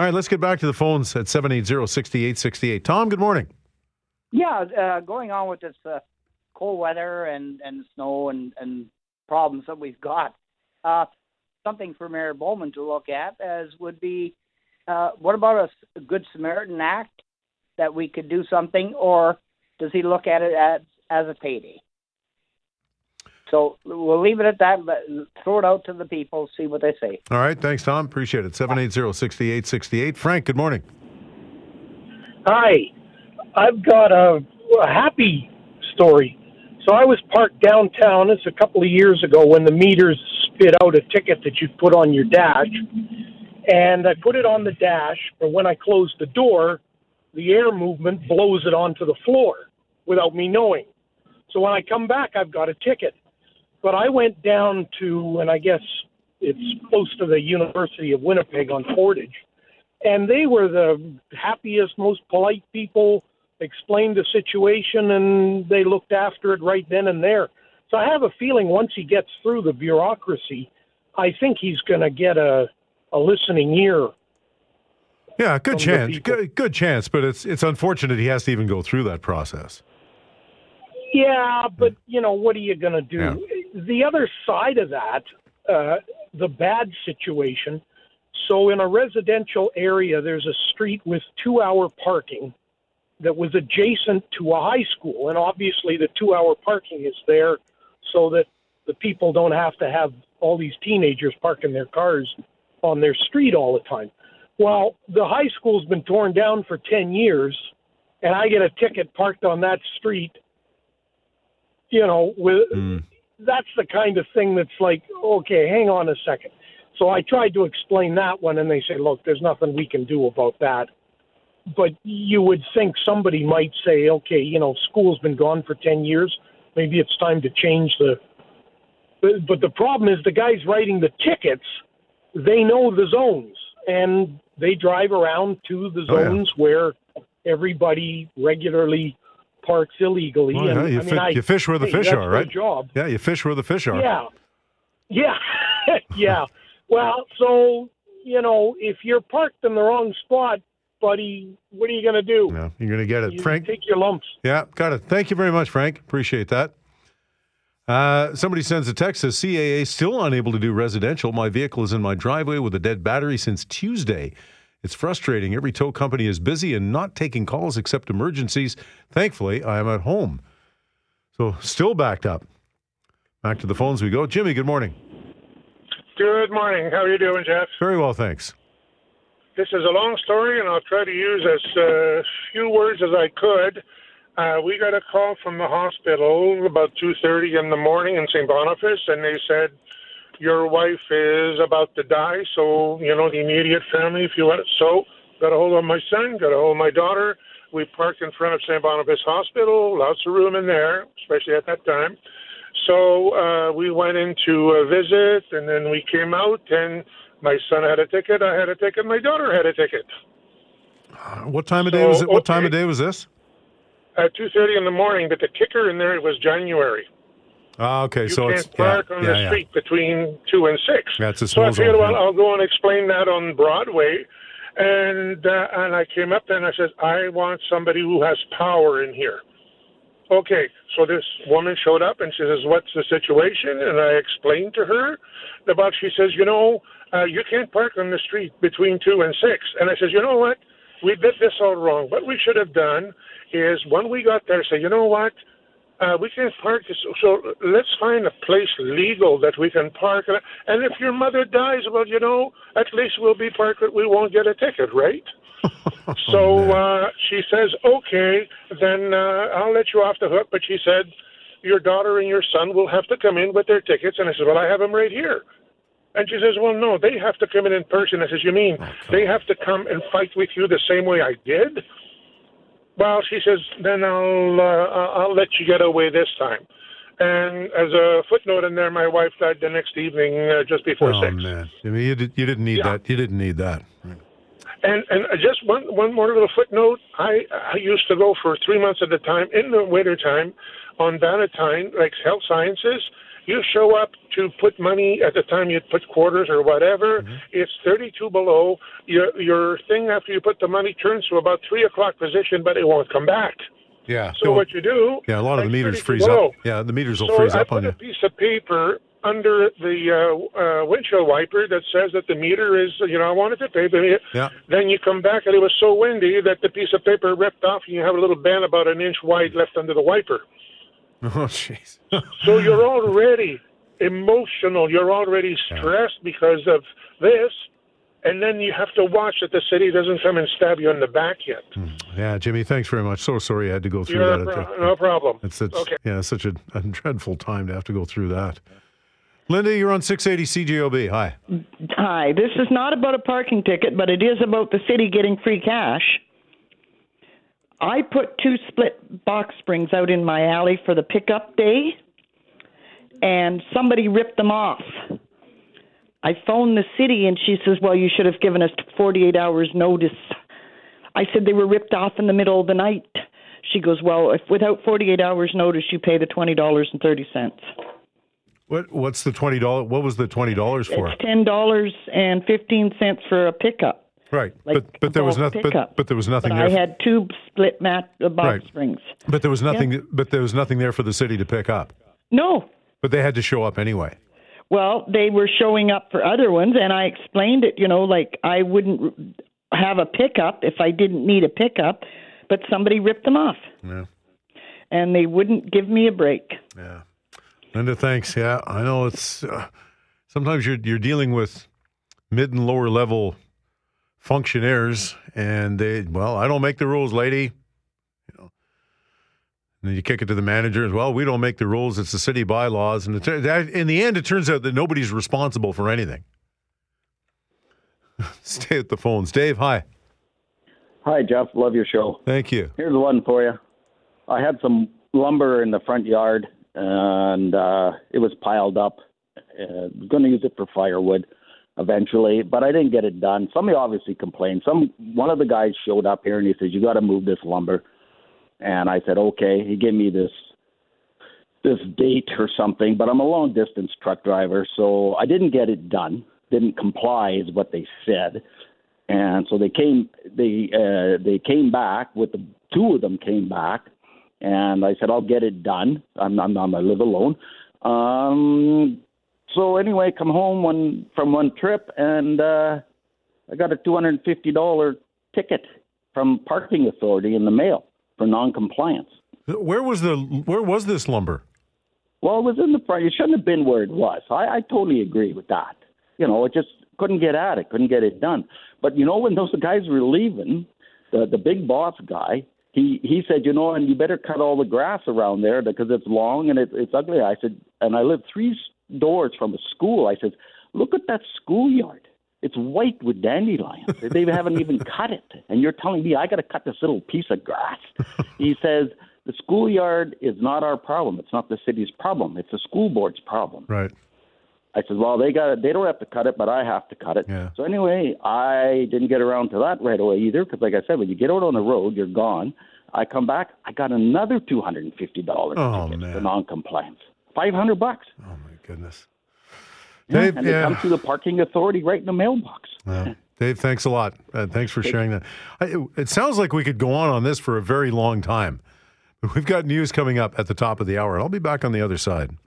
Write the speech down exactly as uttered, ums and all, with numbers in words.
All right, let's get back to the phones at seven eight zero, six eight six eight. Tom, good morning. Yeah, uh, going on with this uh, cold weather and, and snow and, and problems that we've got, uh, something for Mayor Bowman to look at as would be, uh, what about a Good Samaritan Act that we could do something, or does he look at it as, as a payday? So we'll leave it at that, but throw it out to the people, see what they say. All right, thanks, Tom. Appreciate it. seven eight zero, six eight six eight. Frank, good morning. Hi. I've got a, a happy story. So I was parked downtown. It's a couple of years ago when the meters spit out a ticket that you put on your dash. And I put it on the dash, but when I close the door, the air movement blows it onto the floor without me knowing. So when I come back, I've got a ticket. But I went down to, and I guess it's close to the University of Winnipeg on Portage, and they were the happiest, most polite people, explained the situation, and they looked after it right then and there. So I have a feeling once he gets through the bureaucracy, I think he's going to get a, a listening ear. Yeah, good chance. Good, good chance, but it's it's unfortunate he has to even go through that process. Yeah, but, you know, what are you going to do? Yeah. The other side of that, uh, the bad situation, so in a residential area, there's a street with two-hour parking that was adjacent to a high school, and obviously the two-hour parking is there so that the people don't have to have all these teenagers parking their cars on their street all the time. Well, the high school's been torn down for ten years, and I get a ticket parked on that street. You know, with mm. that's the kind of thing that's like, okay, hang on a second. So I tried to explain that one, and they say, look, there's nothing we can do about that. But you would think somebody might say, okay, you know, school's been gone for ten years. Maybe it's time to change the... But, but the problem is the guys writing the tickets, they know the zones, and they drive around to the zones oh, yeah. where everybody regularly parks illegally. Oh, yeah. and, you, I mean, fi- I, you fish where the hey, fish that's are, right? their job. Yeah, you fish where the fish are. Yeah. Yeah. yeah. Well, so, you know, if you're parked in the wrong spot, buddy, what are you going to do? Yeah, you're going to get it. You Frank? Take your lumps. Yeah, got it. Thank you very much, Frank. Appreciate that. Uh, somebody sends a text, says, C A A still unable to do residential. My vehicle is in my driveway with a dead battery since Tuesday. It's frustrating. Every tow company is busy and not taking calls except emergencies. Thankfully, I am at home. So, still backed up. Back to the phones we go. Jimmy, good morning. Good morning. How are you doing, Jeff? Very well, thanks. This is a long story, and I'll try to use as uh, few words as I could. Uh, we got a call from the hospital about two thirty in the morning in Saint Boniface, and they said, your wife is about to die, so, you know, the immediate family, if you want it. So, got a hold of my son, got a hold of my daughter. We parked in front of Saint Boniface Hospital, lots of room in there, especially at that time. So, uh, we went in to uh, visit, and then we came out, and my son had a ticket, I had a ticket, my daughter had a ticket. Uh, what time of day was it? What okay. time of day was this? At two thirty in the morning, but the kicker in there was January. Ah, okay, you so can't it's park yeah, on yeah, the yeah. street between two and six. That's a so I small figured, zone, well, yeah. I'll go and explain that on Broadway, and uh, and I came up there and I said, I want somebody who has power in here. Okay, so this woman showed up and she says, what's the situation? And I explained to her about. She says, you know, uh, you can't park on the street between two and six. And I says, you know what? We did this all wrong. What we should have done is when we got there, say, you know what? Uh, we can't park this, so let's find a place legal that we can park. And if your mother dies, well, you know, at least we'll be parked, we won't get a ticket, right? so uh, she says, okay, then uh, I'll let you off the hook. But she said, your daughter and your son will have to come in with their tickets. And I said, well, I have them right here. And she says, well, no, they have to come in in person. I says, you mean oh, they have to come and fight with you the same way I did? Well, she says, then I'll uh, I'll let you get away this time. And as a footnote in there, my wife died the next evening, uh, just before oh, six. Oh man, I mean, you, did, you didn't need yeah. that. You didn't need that. Right. And and just one one more little footnote. I I used to go for three months at a time in the winter time on Bannatyne, like health sciences, You show up to put money at the time you put quarters or whatever. Mm-hmm. It's thirty-two below. Your your thing after you put the money turns to about three o'clock position, but it won't come back. Yeah. So no, what you do? Yeah, a lot of like the meters freeze below. up. Yeah, the meters will so freeze I up on you. I put a piece of paper under the uh, uh, windshield wiper that says that the meter is, you know, I wanted to pay, but yeah. Then you come back and it was so windy that the piece of paper ripped off and you have a little band about an inch wide left under the wiper. Oh, jeez. So you're already emotional. You're already stressed yeah. because of this. And then you have to watch that the city doesn't come and stab you in the back yet. Yeah, Jimmy, thanks very much. So sorry I had to go through You're that. Pro- the, no problem. It's such, okay. Yeah, it's such a, a dreadful time to have to go through that. Linda, you're on six eighty C J O B. Hi. Hi. This is not about a parking ticket, but it is about the city getting free cash. I put two split box springs out in my alley for the pickup day, and somebody ripped them off. I phoned the city, and she says, well, you should have given us forty-eight hours notice. I said they were ripped off in the middle of the night. She goes, well, if without forty-eight hours notice, you pay the twenty dollars and thirty cents. What what's the twenty dollars? What was the twenty dollars for? It's ten dollars and fifteen cents for a pickup. Right, like but but there was nothing. But, but there was nothing but there. I had two split mat uh, box right. springs. But there was nothing. Yeah. But there was nothing there for the city to pick up. No. But they had to show up anyway. Well, they were showing up for other ones, and I explained it. You know, like I wouldn't have a pickup if I didn't need a pickup, but somebody ripped them off. Yeah. And they wouldn't give me a break. Yeah. Linda, thanks. Yeah, I know it's uh, sometimes you're you're dealing with mid and lower level functionaires, and they well, I don't make the rules, lady. You know, and then you kick it to the managers. Well, we don't make the rules; it's the city bylaws, and it, in the end, it turns out that nobody's responsible for anything. Stay at the phones, Dave. Hi. Hi, Jeff. Love your show. Thank you. Here's one for you. I had some lumber in the front yard, and uh, it was piled up. I uh, was going to use it for firewood eventually, but I didn't get it done. Somebody obviously complained. Some one of the guys showed up here, and he says, you got to move this lumber. And I said, okay. He gave me this this date or something, but I'm a long-distance truck driver, so I didn't get it done. Didn't comply is what they said. And so they came they uh, they came back with the two of them came back, and I said, I'll get it done. I'm I'm, I'm I live alone. Um, so anyway, come home one from one trip, and uh, I got a two hundred fifty dollars ticket from Parking Authority in the mail for non-compliance. Where was the where was this lumber? Well, it was in the front. It shouldn't have been where it was. I, I totally agree with that. You know, it just couldn't get at it, couldn't get it done. But, you know, when those guys were leaving, the the big boss guy, he, he said, you know, and you better cut all the grass around there because it's long and it, it's ugly. I said, and I live three doors from a school. I said, look at that schoolyard. It's white with dandelions. They haven't even cut it. And you're telling me I got to cut this little piece of grass? He says, the schoolyard is not our problem. It's not the city's problem. It's the school board's problem. Right. I said, well, they got it. They don't have to cut it, but I have to cut it. Yeah. So anyway, I didn't get around to that right away either because, like I said, when you get out on the road, you're gone. I come back, I got another two hundred fifty dollars oh, ticket man. for non-compliance. five hundred bucks. Oh, my goodness. Yeah, Dave, and yeah. it comes to the parking authority right in the mailbox. Yeah. Dave, thanks a lot. Uh, thanks for sharing that. I, it sounds like we could go on on this for a very long time. We've got news coming up at the top of the hour, and I'll be back on the other side.